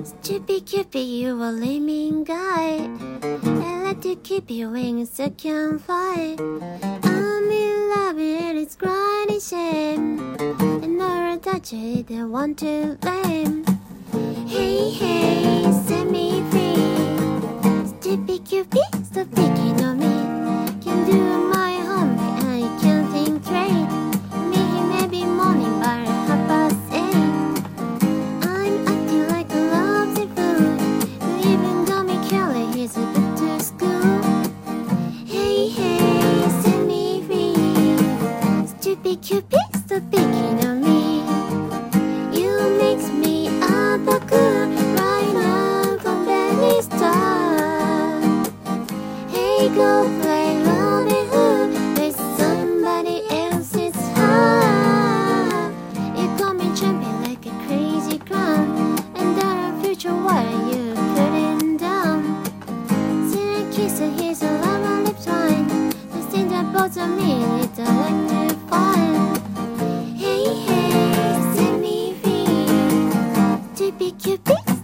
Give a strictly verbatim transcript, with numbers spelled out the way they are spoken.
Stupid Cupid, you a lame guy. I let you keep your wings so you can fly. I'm in love and it's crying shame. And I touch it, I want to blame. Hey, hey, set me free. Stupid Cupid, stop picking on me. Can do my homework, I can't think straight. Me, maybe morning, but half past eight. I'm acting like a lovesick fool. You even got me Kelly, he's a bit to school. Hey, hey, set me free. Stupid Cupid, stop picking on me. You makes me a buckle, right now, company star. Hey, go play Robin Hood with somebody else's heart. You got me jumping like a crazy clown, and our future, what are you putting down? See a kiss and here's a lava lips wine. The thing that bothers me is I like to find. Hey, hey, set me free. Stupid Cupid.